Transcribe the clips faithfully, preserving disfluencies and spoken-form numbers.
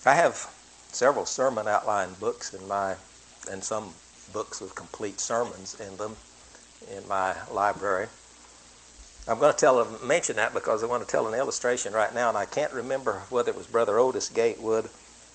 I have several sermon outline books in my, and some books with complete sermons in them in my library. I'm going to tell mention that because I want to tell an illustration right now, and I can't remember whether it was Brother Otis Gatewood.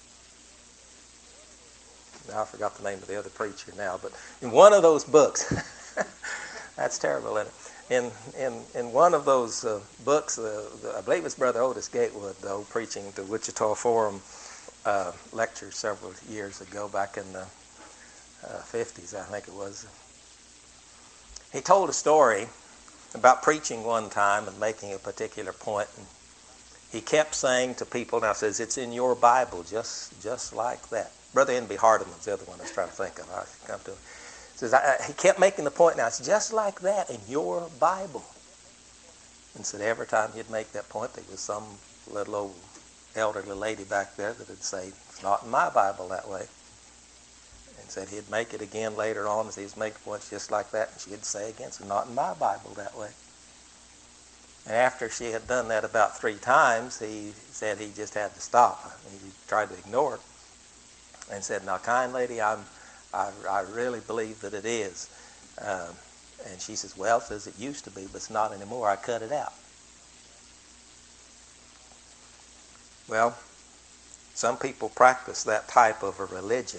Now I forgot the name of the other preacher now, but in one of those books, that's terrible, isn't it? In in in one of those uh, books, uh, the, I believe it's Brother Otis Gatewood, though, preaching the Wichita Forum uh, lecture several years ago, back in the uh, fifties, I think it was. He told a story about preaching one time and making a particular point, and he kept saying to people, now says, it's in your Bible, just just like that. Brother N B Hardeman's the other one I was trying to think of. I come to him. Says, I, I, he kept making the point, now it's just like that in your Bible. And said every time he'd make that point, there was some little old elderly lady back there that would say, it's not in my Bible that way. And said he'd make it again later on as he was making points just like that, and she'd say again, it's not in my Bible that way. And after she had done that about three times, he said he just had to stop. He tried to ignore it and said, now, kind lady, I'm, I, I really believe that it is. Um, and she says, well, says it used to be, but it's not anymore. I cut it out. Well, some people practice that type of a religion.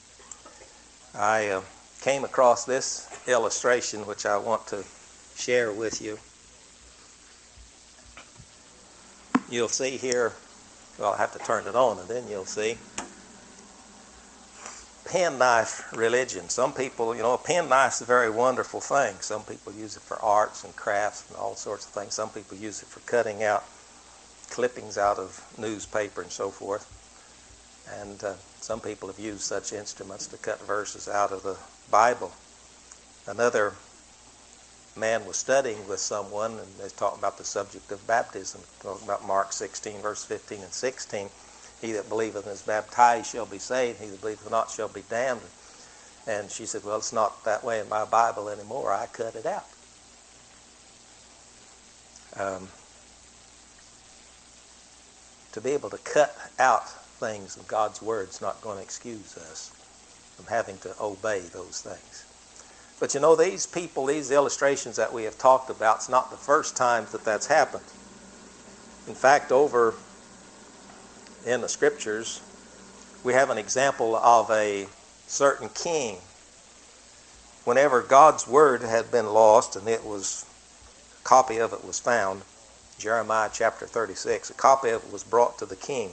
I uh, came across this illustration, which I want to share with you. You'll see here, well, I have to turn it on, and then you'll see. Penknife religion. Some people, you know, a penknife is a very wonderful thing. Some people use it for arts and crafts and all sorts of things. Some people use it for cutting out clippings out of newspaper and so forth. And uh, some people have used such instruments to cut verses out of the Bible. Another man was studying with someone, and they was talking about the subject of baptism, talking about Mark sixteen, verse fifteen and sixteen. He that believeth and is baptized shall be saved, he that believeth not shall be damned. And she said, well, it's not that way in my Bible anymore. I cut it out. Um, to be able to cut out things of God's Word is not going to excuse us from having to obey those things. But you know, these people, these illustrations that we have talked about, it's not the first time that that's happened. In fact, over in the Scriptures, we have an example of a certain king. Whenever God's Word had been lost, and it was, a copy of it was found, Jeremiah chapter thirty-six, a copy of it was brought to the king.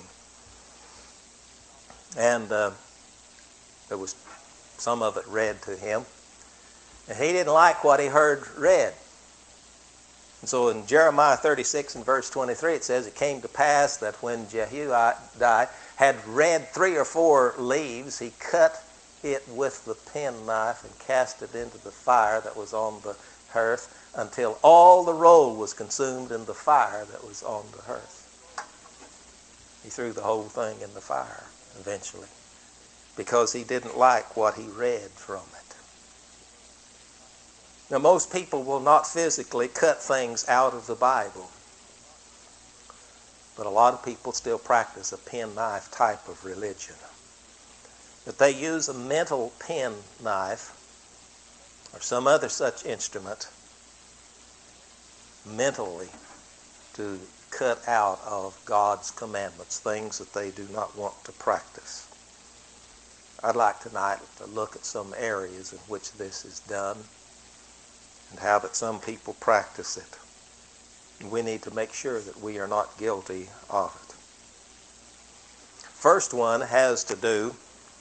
And uh, there was some of it read to him. And he didn't like what he heard read. And so in Jeremiah thirty-six and verse twenty-three, it says, it came to pass that when Jehudi had read three or four leaves, he cut it with the penknife and cast it into the fire that was on the hearth until all the roll was consumed in the fire that was on the hearth. He threw the whole thing in the fire eventually because he didn't like what he read from it. Now, most people will not physically cut things out of the Bible, but a lot of people still practice a penknife type of religion. That they use a mental penknife or some other such instrument mentally to cut out of God's commandments, things that they do not want to practice. I'd like tonight to look at some areas in which this is done and how that some people practice it. And we need to make sure that we are not guilty of it. First one has to do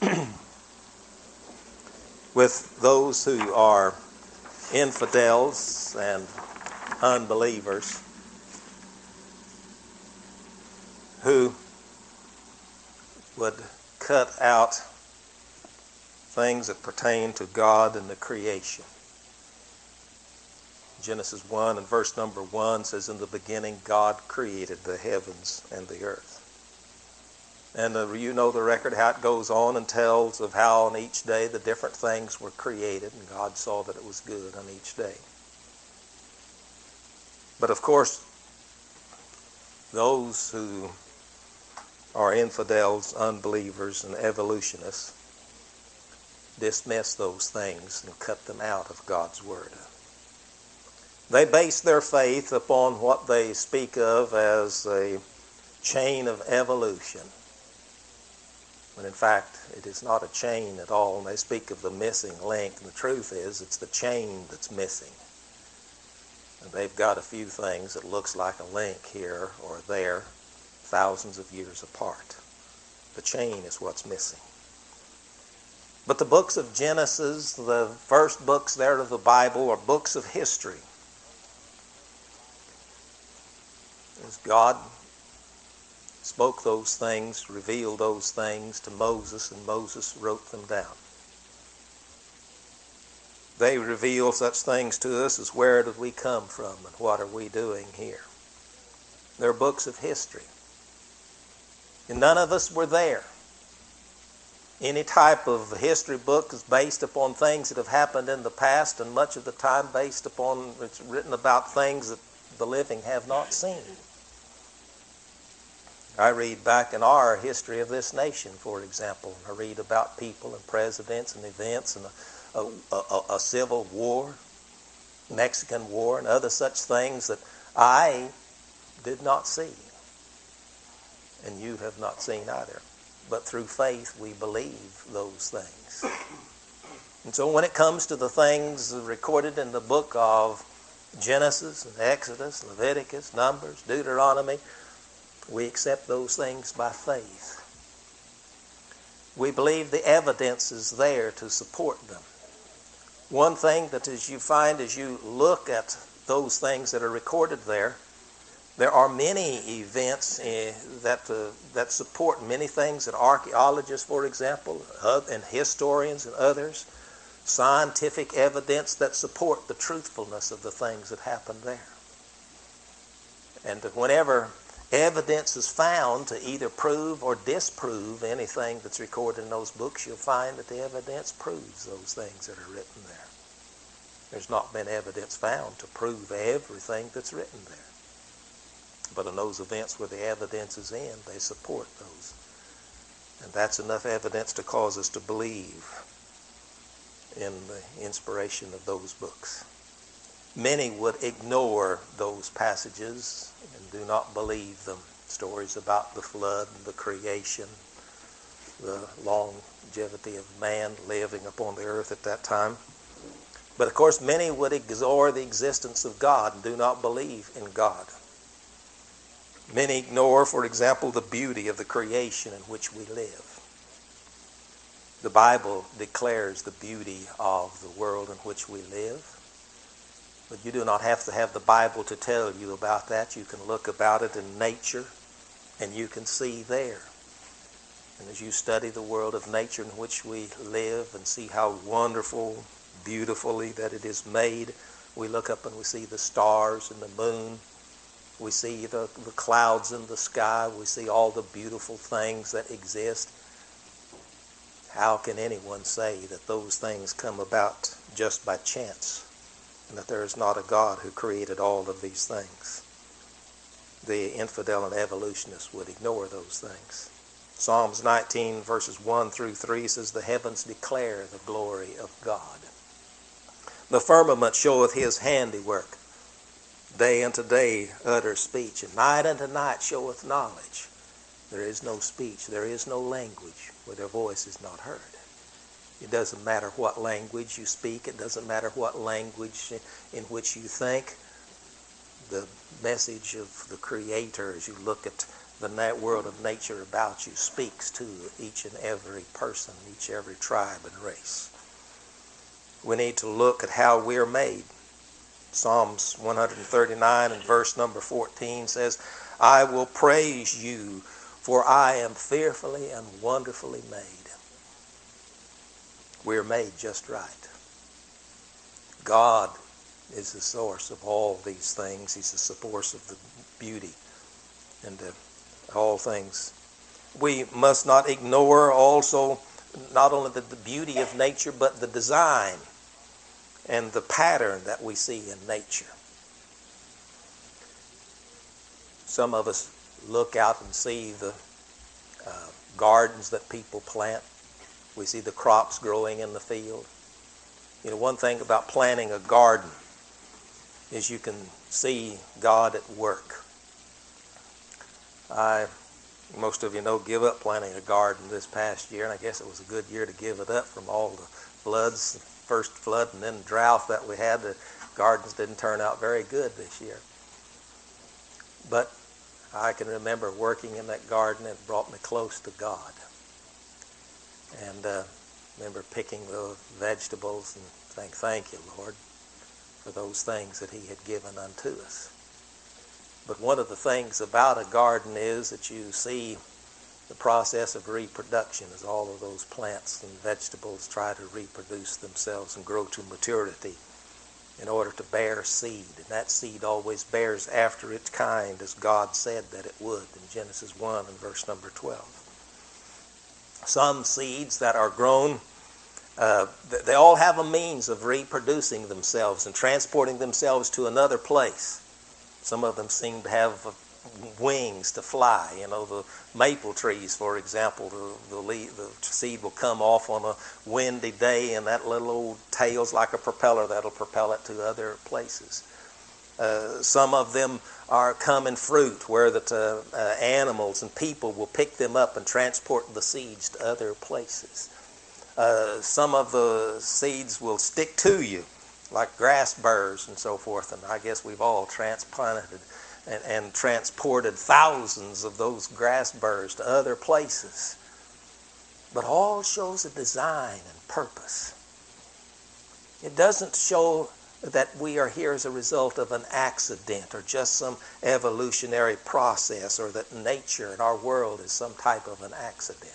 with those who are infidels and unbelievers who would cut out things that pertain to God and the creation. Genesis one and verse number one says, in the beginning God created the heavens and the earth. And uh, you know the record, how it goes on and tells of how on each day the different things were created, and God saw that it was good on each day. But of course, those who or infidels, unbelievers, and evolutionists dismiss those things and cut them out of God's Word. They base their faith upon what they speak of as a chain of evolution, when in fact it is not a chain at all. And they speak of the missing link, and the truth is it's the chain that's missing. And they've got a few things that looks like a link here or there, thousands of years apart. The chain is what's missing. But the books of Genesis, the first books there of the Bible, are books of history. As God spoke those things, revealed those things to Moses, and Moses wrote them down. They reveal such things to us as where did we come from and what are we doing here. They're books of history. And none of us were there. Any type of history book is based upon things that have happened in the past, and much of the time based upon, it's written about things that the living have not seen. I read back in our history of this nation, for example. I read about people and presidents and events and a, a, a, a civil war, Mexican war, and other such things that I did not see. And you have not seen either. But through faith we believe those things. And so when it comes to the things recorded in the book of Genesis and Exodus, Leviticus, Numbers, Deuteronomy, we accept those things by faith. We believe the evidence is there to support them. One thing that as you find as you look at those things that are recorded there, there are many events uh, that uh, that support many things that archaeologists, for example, uh, and historians and others, scientific evidence that support the truthfulness of the things that happened there. And whenever evidence is found to either prove or disprove anything that's recorded in those books, you'll find that the evidence proves those things that are written there. There's not been evidence found to prove everything that's written there. But in those events where the evidence is in, they support those. And that's enough evidence to cause us to believe in the inspiration of those books. Many would ignore those passages and do not believe them. Stories about the flood and the creation, the longevity of man living upon the earth at that time. But of course, many would ignore the existence of God and do not believe in God. Many ignore, for example, the beauty of the creation in which we live. The Bible declares the beauty of the world in which we live. But you do not have to have the Bible to tell you about that. You can look about it in nature, and you can see there. And as you study the world of nature in which we live and see how wonderful, beautifully that it is made, we look up and we see the stars and the moon. We see the, the clouds in the sky. We see all the beautiful things that exist. How can anyone say that those things come about just by chance and that there is not a God who created all of these things? The infidel and evolutionists would ignore those things. Psalms nineteen verses one through three says, "The heavens declare the glory of God. The firmament showeth his handiwork. Day unto day utters speech, and night unto night showeth knowledge." There is no speech, there is no language where their voice is not heard. It doesn't matter what language you speak, it doesn't matter what language in which you think. The message of the Creator, as you look at the world of nature about you, speaks to each and every person, each and every tribe and race. We need to look at how we're made. Psalms one thirty-nine and verse number fourteen says, "I will praise you, for I am fearfully and wonderfully made." We're made just right. God is the source of all these things. He's the source of the beauty and uh, all things. We must not ignore also not only the, the beauty of nature, but the design and the pattern that we see in nature. Some of us look out and see the uh, gardens that people plant. We see the crops growing in the field. You know, one thing about planting a garden is you can see God at work. I, most of you know, give up planting a garden this past year, and I guess it was a good year to give it up from all the floods, the first flood and then drought that we had. The gardens didn't turn out very good this year. But I can remember working in that garden. It brought me close to God. And uh, remember picking the vegetables and saying, thank you, Lord, for those things that he had given unto us. But one of the things about a garden is that you see the process of reproduction as all of those plants and vegetables try to reproduce themselves and grow to maturity in order to bear seed. And that seed always bears after its kind, as God said that it would in Genesis one and verse number twelve. Some seeds that are grown, uh, they all have a means of reproducing themselves and transporting themselves to another place. Some of them seem to have wings to fly. You know, the maple trees, for example, the, the, leaf, the seed will come off on a windy day, and that little old tail's like a propeller that'll propel it to other places. Uh, some of them are come in fruit, where that uh, uh, animals and people will pick them up and transport the seeds to other places. Uh, some of the seeds will stick to you, like grass burrs and so forth, and I guess we've all transplanted and, and transported thousands of those grass burrs to other places. But all shows a design and purpose. It doesn't show that we are here as a result of an accident or just some evolutionary process, or that nature and our world is some type of an accident.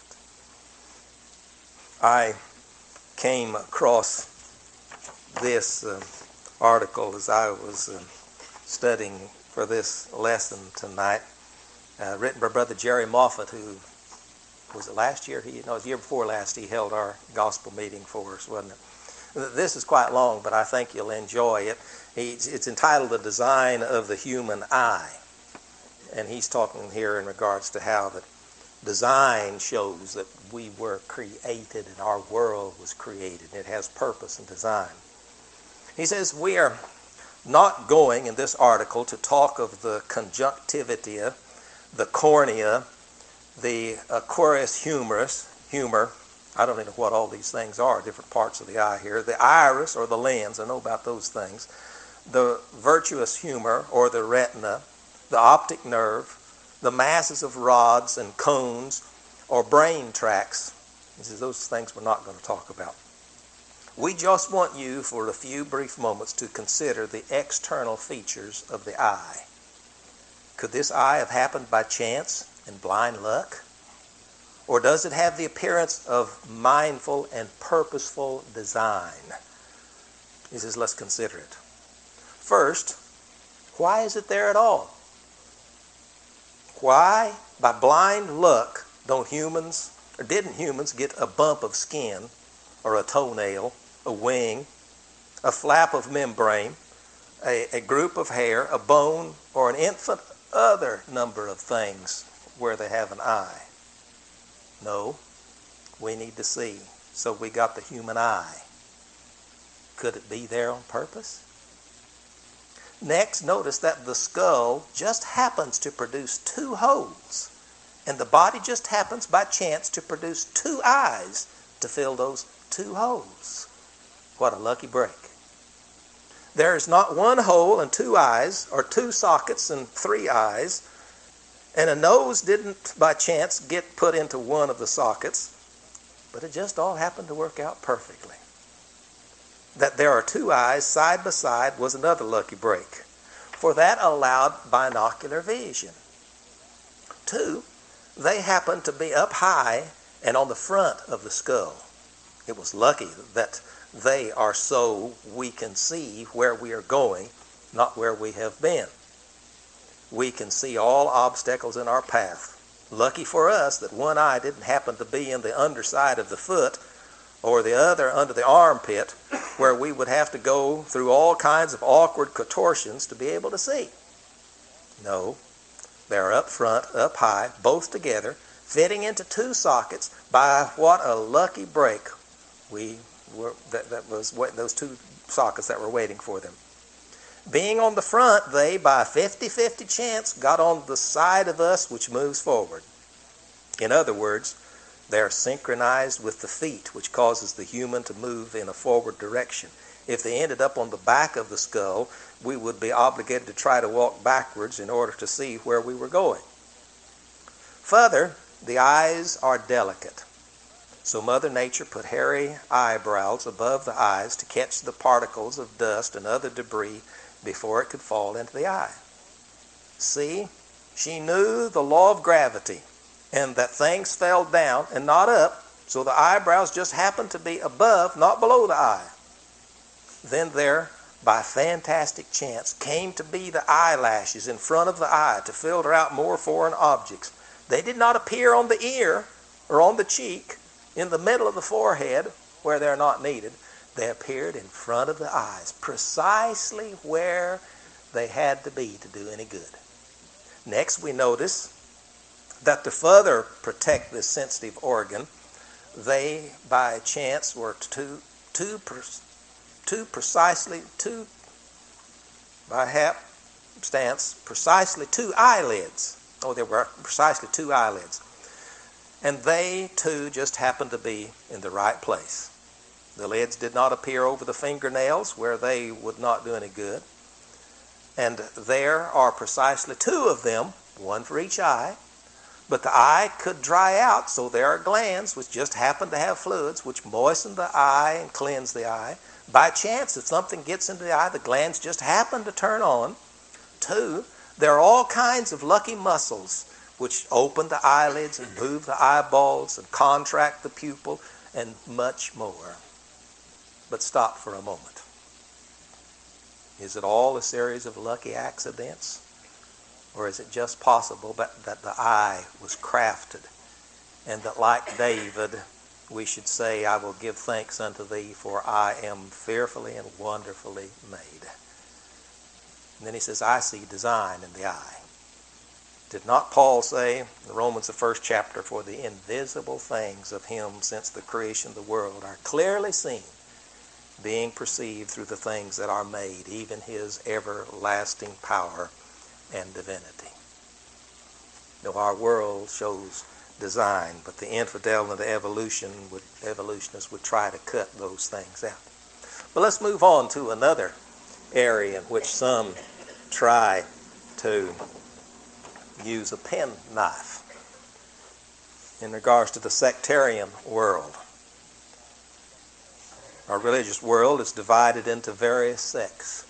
I came across this uh, article as I was uh, studying for this lesson tonight, uh, written by Brother Jerry Moffat, who was it last year? He, no, it was the year before last. He held our gospel meeting for us, wasn't it? This is quite long, but I think you'll enjoy it. It's entitled The Design of the Human Eye. And he's talking here in regards to how that design shows that we were created and our world was created. It has purpose and design. He says we are not going in this article to talk of the conjunctivita, the cornea, the aquarius humerus, humor, I don't even know what all these things are, different parts of the eye here. The iris or the lens, I know about those things. The vitreous humor or the retina, the optic nerve, the masses of rods and cones or brain tracts. He says those things we're not going to talk about. We just want you for a few brief moments to consider the external features of the eye. Could this eye have happened by chance and blind luck? Or does it have the appearance of mindful and purposeful design? He says, let's consider it. First, why is it there at all? Why, by blind luck, don't humans, or didn't humans get a bump of skin, or a toenail, a wing, a flap of membrane, a, a group of hair, a bone, or an infinite other number of things where they have an eye? No, we need to see. So we got the human eye. Could it be there on purpose? Next, notice that the skull just happens to produce two holes, and the body just happens by chance to produce two eyes to fill those two holes. What a lucky break. There is not one hole and two eyes, or two sockets and three eyes, and a nose didn't by chance get put into one of the sockets, but it just all happened to work out perfectly. That there are two eyes side by side was another lucky break, for that allowed binocular vision. Two, they happened to be up high and on the front of the skull. It was lucky that they are so we can see where we are going, not where we have been. We can see all obstacles in our path. Lucky for us that one eye didn't happen to be in the underside of the foot or the other under the armpit, where we would have to go through all kinds of awkward contortions to be able to see. No, they're up front, up high, both together, fitting into two sockets. By what a lucky break we were, that, that was what, those two sockets that were waiting for them. Being on the front, they, by a fifty-fifty chance, got on the side of us which moves forward. In other words, they are synchronized with the feet, which causes the human to move in a forward direction. If they ended up on the back of the skull, we would be obligated to try to walk backwards in order to see where we were going. Further, the eyes are delicate. So Mother Nature put hairy eyebrows above the eyes to catch the particles of dust and other debris before it could fall into the eye. See, she knew the law of gravity and that things fell down and not up, so the eyebrows just happened to be above, not below the eye. Then there, by fantastic chance, came to be the eyelashes in front of the eye to filter out more foreign objects. They did not appear on the ear or on the cheek, in the middle of the forehead where they're not needed. They appeared in front of the eyes, precisely where they had to be to do any good. Next, we notice that to further protect this sensitive organ, they, by chance, were too, too, too precisely, too, by hapstance, precisely two eyelids. Oh, there were precisely two eyelids. And they, too, just happened to be in the right place. The lids did not appear over the fingernails, where they would not do any good. And there are precisely two of them, one for each eye. But the eye could dry out, so there are glands which just happen to have fluids which moisten the eye and cleanse the eye. By chance, if something gets into the eye, the glands just happen to turn on. Two, there are all kinds of lucky muscles which open the eyelids and move the eyeballs and contract the pupil and much more. But stop for a moment. Is it all a series of lucky accidents? Or is it just possible that, that the eye was crafted and that, like David, we should say, I will give thanks unto thee, for I am fearfully and wonderfully made. And then he says, I see design in the eye. Did not Paul say in Romans the first chapter, for the invisible things of him since the creation of the world are clearly seen, being perceived through the things that are made, even his everlasting power and divinity. Though our world shows design, but the infidel and the evolution would, evolutionists would try to cut those things out. But let's move on to another area in which some try to use a penknife in regards to the sectarian world. Our religious world is divided into various sects.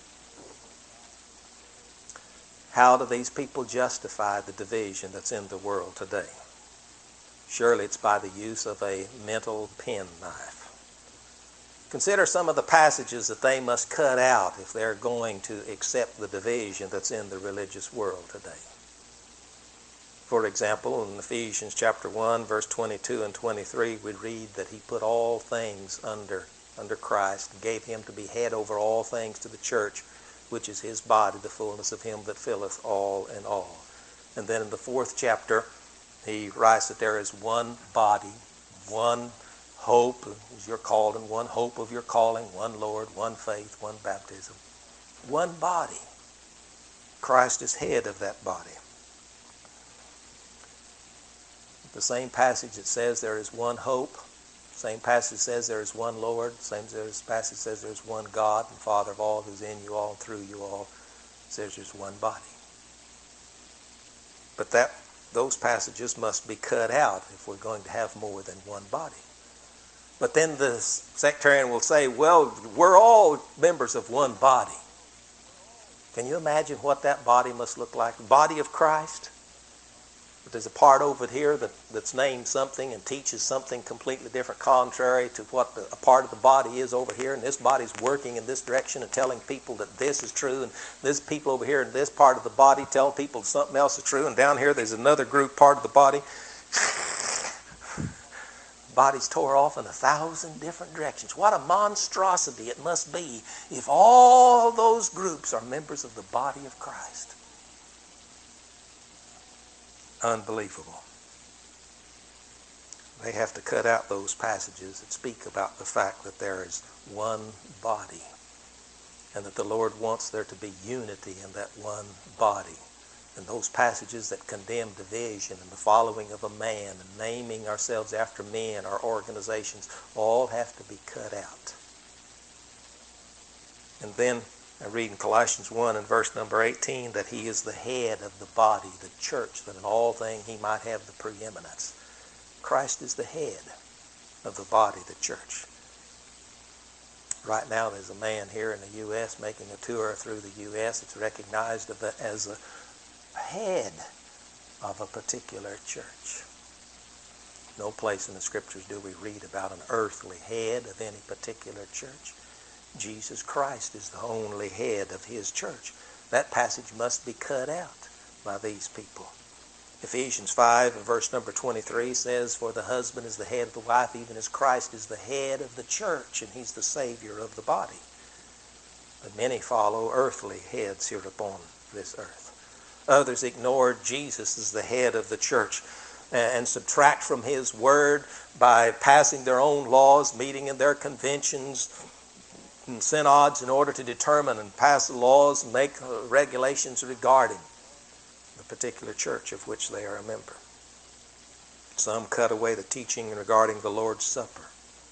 How do these people justify the division that's in the world today? Surely it's by the use of a mental penknife. Consider some of the passages that they must cut out if they're going to accept the division that's in the religious world today. For example, in Ephesians chapter one, verse twenty-two and twenty-three, we read that he put all things under, under Christ and gave him to be head over all things to the church, which is his body, the fullness of him that filleth all in all. And then in the fourth chapter, he writes that there is one body, one hope is your calling, one hope of your calling, one Lord, one faith, one baptism. One body. Christ is head of that body. The same passage that says there is one hope, same passage says there is one Lord, same passage says there is one God and Father of all, who's in you all and through you all, says there's one body. But that those passages must be cut out if we're going to have more than one body. But then the sectarian will say, well, we're all members of one body. Can you imagine what that body must look like? The body of Christ? But there's a part over here that, that's named something and teaches something completely different, contrary to what the, a part of the body is over here. And this body's working in this direction and telling people that this is true. And this people over here in this part of the body tell people something else is true. And down here there's another group, part of the body. Body's tore off in a thousand different directions. What a monstrosity it must be if all those groups are members of the body of Christ. Unbelievable. They have to cut out those passages that speak about the fact that there is one body and that the Lord wants there to be unity in that one body. And those passages that condemn division and the following of a man and naming ourselves after men or organizations all have to be cut out. And then I read in Colossians one and verse number eighteen that he is the head of the body, the church, that in all things he might have the preeminence. Christ is the head of the body, the church. Right now there's a man here in the U S making a tour through the U S It's recognized as a head of a particular church. No place in the scriptures do we read about an earthly head of any particular church. Jesus Christ is the only head of his church. That passage must be cut out by these people. Ephesians five and verse number twenty-three says, for the husband is the head of the wife, even as Christ is the head of the church, and he's the Savior of the body. But many follow earthly heads here upon this earth. Others ignore Jesus as the head of the church and subtract from his word by passing their own laws, meeting in their conventions and synods in order to determine and pass laws and make regulations regarding the particular church of which they are a member. Some cut away the teaching regarding the Lord's Supper.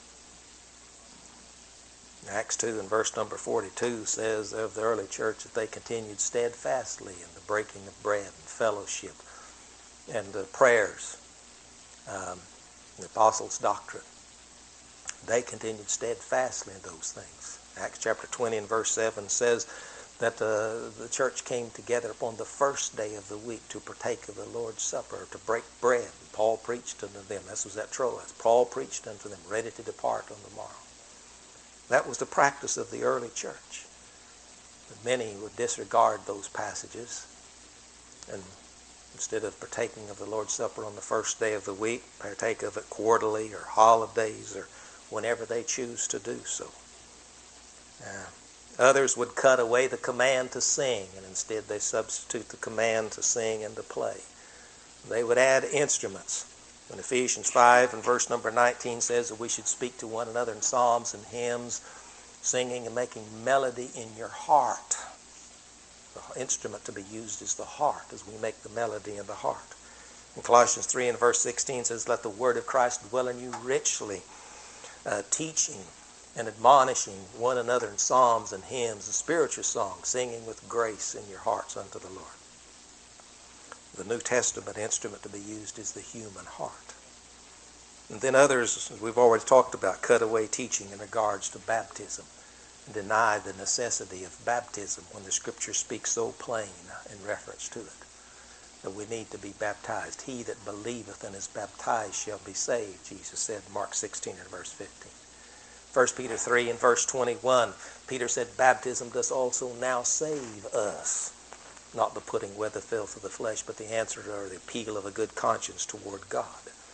Acts two and verse number forty-two says of the early church that they continued steadfastly in the breaking of bread and fellowship and the prayers, um, the apostles' doctrine. They continued steadfastly in those things. Acts chapter twenty and verse seven says that uh, the church came together upon the first day of the week to partake of the Lord's Supper, to break bread. And Paul preached unto them. This was at Troas. Paul preached unto them, ready to depart on the morrow. That was the practice of the early church. But many would disregard those passages, and instead of partaking of the Lord's Supper on the first day of the week, partake of it quarterly or holidays or whenever they choose to do so. Uh, others would cut away the command to sing, and instead they substitute the command to sing and to play. They would add instruments. And Ephesians five and verse number nineteen says that we should speak to one another in psalms and hymns, singing and making melody in your heart. The instrument to be used is the heart as we make the melody in the heart. In Colossians three and verse sixteen says, let the word of Christ dwell in you richly, uh, teaching and admonishing one another in psalms and hymns and spiritual songs, singing with grace in your hearts unto the Lord. The New Testament instrument to be used is the human heart. And then others, as we've already talked about, cut away teaching in regards to baptism and deny the necessity of baptism when the Scripture speaks so plain in reference to it, that we need to be baptized. He that believeth and is baptized shall be saved, Jesus said in Mark sixteen and verse fifteen. First Peter three and verse twenty-one, Peter said, baptism does also now save us. Not the putting away the filth of the flesh, but the answer or the appeal of a good conscience toward God.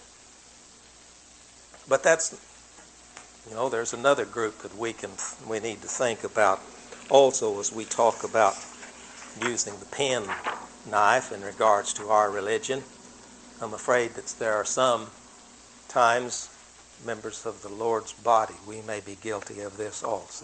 But that's, you know, there's another group that we can we need to think about also as we talk about using the pen knife in regards to our religion. I'm afraid that there are some times, members of the Lord's body, we may be guilty of this also.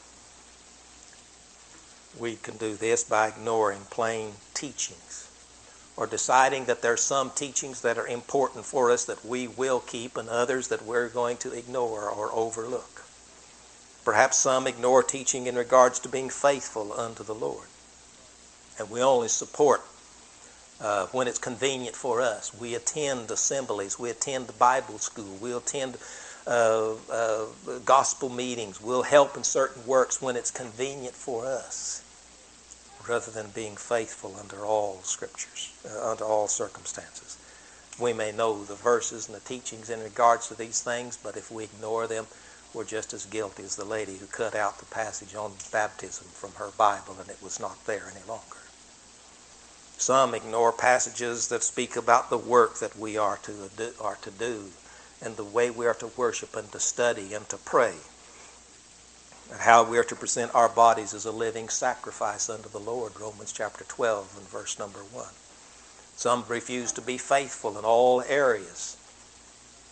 We can do this by ignoring plain teachings or deciding that there are some teachings that are important for us that we will keep and others that we're going to ignore or overlook. Perhaps some ignore teaching in regards to being faithful unto the Lord. And we only support uh, when it's convenient for us. We attend assemblies. We attend the Bible school. We attend uh, uh, gospel meetings. We'll help in certain works when it's convenient for us, rather than being faithful under all scriptures, uh, under all circumstances. We may know the verses and the teachings in regards to these things, but if we ignore them, we're just as guilty as the lady who cut out the passage on baptism from her Bible and it was not there any longer. Some ignore passages that speak about the work that we are to do, are to do and the way we are to worship and to study and to pray, and how we are to present our bodies as a living sacrifice unto the Lord, Romans chapter twelve and verse number one. Some refuse to be faithful in all areas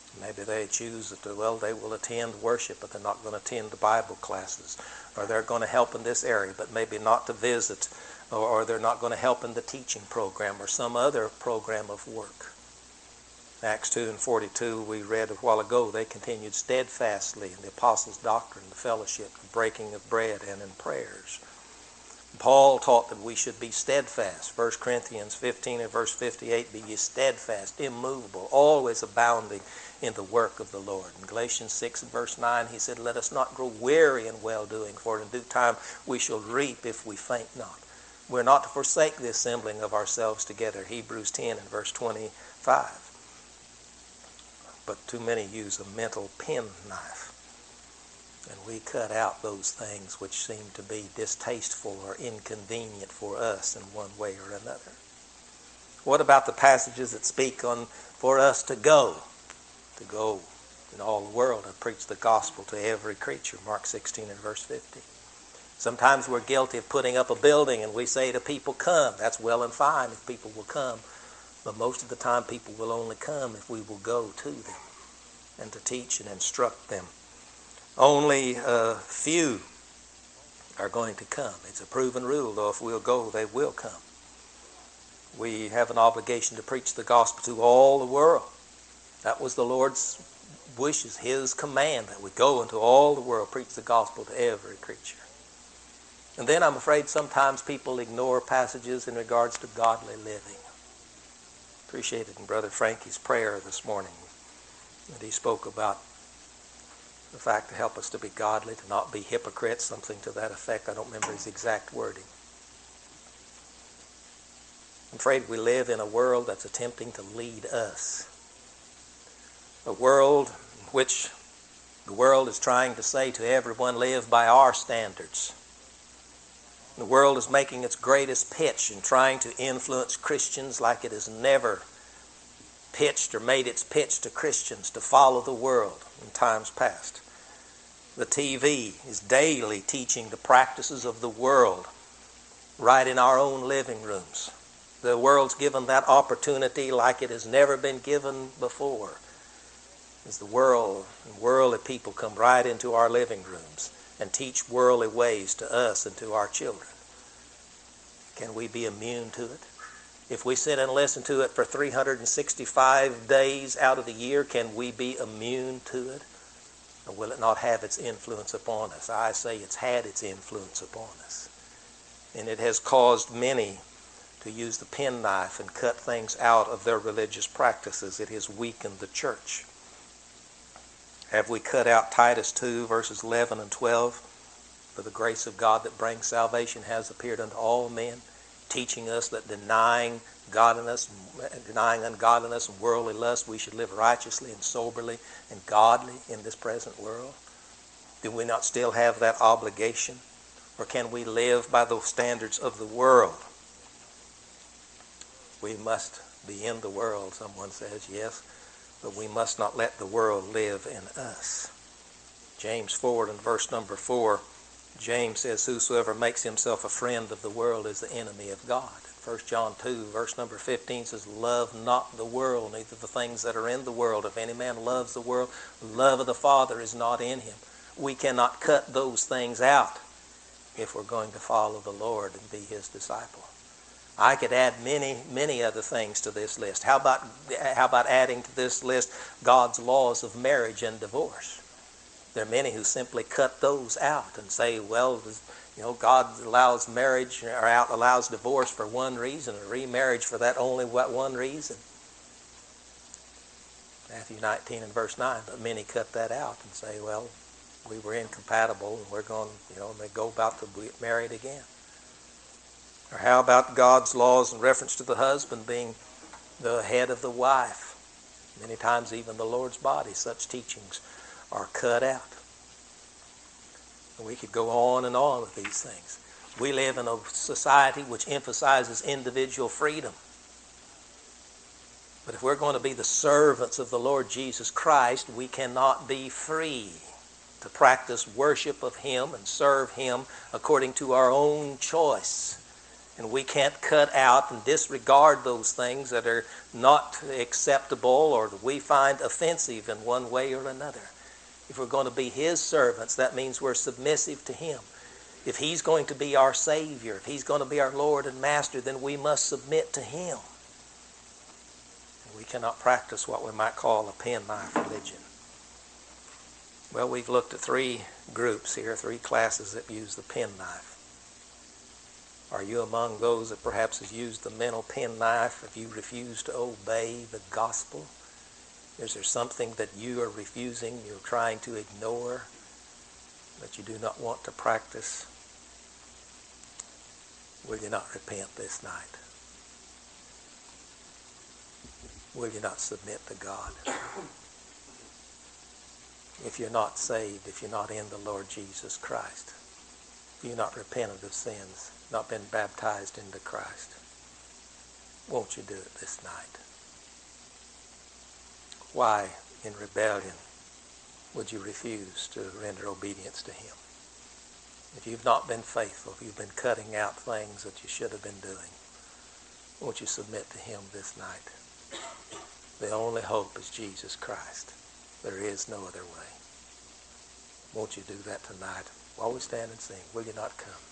Maybe they choose that, well, they will attend worship, but they're not going to attend the Bible classes. Or they're going to help in this area, but maybe not to visit. Or, or they're not going to help in the teaching program or some other program of work. Acts two and forty-two, we read a while ago, they continued steadfastly in the apostles' doctrine, the fellowship, the breaking of bread, and in prayers. Paul taught that we should be steadfast. First Corinthians fifteen and verse fifty-eight, be ye steadfast, immovable, always abounding in the work of the Lord. In Galatians six and verse nine, he said, let us not grow weary in well-doing, for in due time we shall reap if we faint not. We're not to forsake the assembling of ourselves together. Hebrews ten and verse twenty-five. But too many use a mental penknife. And we cut out those things which seem to be distasteful or inconvenient for us in one way or another. What about the passages that speak on for us to go? To go in all the world and preach the gospel to every creature. Mark sixteen and verse fifty. Sometimes we're guilty of putting up a building and we say to people, come. That's well and fine if people will come. But most of the time people will only come if we will go to them and to teach and instruct them. Only a few are going to come. It's a proven rule, though if we'll go, they will come. We have an obligation to preach the gospel to all the world. That was the Lord's wishes, his command, that we go into all the world, preach the gospel to every creature. And then I'm afraid sometimes people ignore passages in regards to godly living. Appreciated in Brother Frankie's prayer this morning that he spoke about the fact to help us to be godly, to not be hypocrites, something to that effect. I don't remember his exact wording. I'm afraid we live in a world that's attempting to lead us. A world in which the world is trying to say to everyone, live by our standards. The world is making its greatest pitch and trying to influence Christians like it has never pitched or made its pitch to Christians to follow the world in times past. The T V is daily teaching the practices of the world right in our own living rooms. The world's given that opportunity like it has never been given before. As the world and worldly people come right into our living rooms and teach worldly ways to us and to our children. Can we be immune to it? If we sit and listen to it for three hundred sixty-five days out of the year, can we be immune to it? Or will it not have its influence upon us? I say it's had its influence upon us. And it has caused many to use the penknife and cut things out of their religious practices. It has weakened the church. Have we cut out Titus two, verses eleven and twelve? For the grace of God that brings salvation has appeared unto all men, teaching us that denying godliness, denying ungodliness and worldly lust, we should live righteously and soberly and godly in this present world. Do we not still have that obligation? Or can we live by the standards of the world? We must be in the world, someone says, yes, but we must not let the world live in us. James four and verse number four, James says, whosoever makes himself a friend of the world is the enemy of God. First John two, verse number fifteen says, love not the world, neither the things that are in the world. If any man loves the world, the love of the Father is not in him. We cannot cut those things out if we're going to follow the Lord and be his disciple. I could add many, many other things to this list. How about, how about adding to this list God's laws of marriage and divorce? There are many who simply cut those out and say, well, you know, God allows marriage or out, allows divorce for one reason, or remarriage for that only one reason. Matthew nineteen and verse nine, but many cut that out and say, well, we were incompatible and we're going, you know, and they go about to get married again. Or how about God's laws in reference to the husband being the head of the wife? Many times even the Lord's body, such teachings are cut out. And we could go on and on with these things. We live in a society which emphasizes individual freedom. But if we're going to be the servants of the Lord Jesus Christ, we cannot be free to practice worship of him and serve him according to our own choice And we can't cut out and disregard those things that are not acceptable or that we find offensive in one way or another. If we're going to be His servants, that means we're submissive to Him. If He's going to be our Savior, if He's going to be our Lord and Master, then we must submit to Him. We cannot practice what we might call a penknife religion. Well, we've looked at three groups here, three classes that use the penknife. Are you among those that perhaps has used the mental penknife if you refuse to obey the gospel? Is there something that you are refusing, you're trying to ignore, that you do not want to practice? Will you not repent this night? Will you not submit to God? If you're not saved, if you're not in the Lord Jesus Christ, if you've not repented of sins, not been baptized into Christ, won't you do it this night? Why, in rebellion, would you refuse to render obedience to Him? If you've not been faithful, if you've been cutting out things that you should have been doing, won't you submit to Him this night? The only hope is Jesus Christ. There is no other way. Won't you do that tonight? While we stand and sing, will you not come?